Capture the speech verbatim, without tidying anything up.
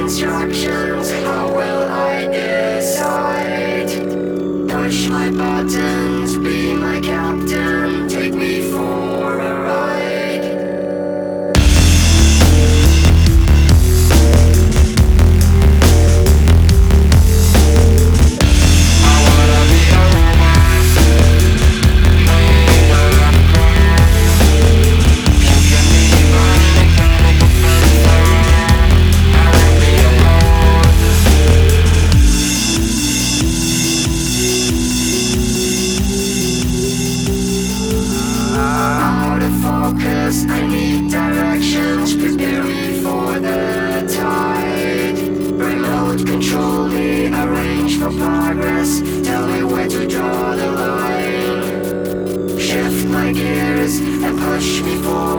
instructions, how will I decide? Push my buttons, be my captain, take me for a ride. I wanna be a robot, knowing where I'm going. You can be my mechanical fencer. I won't be alone. I'm out of focus, I need directions. Prepare me for the tide. Remote control me, arrange for progress. Tell me where to draw the line. Shift my gears and push me forward.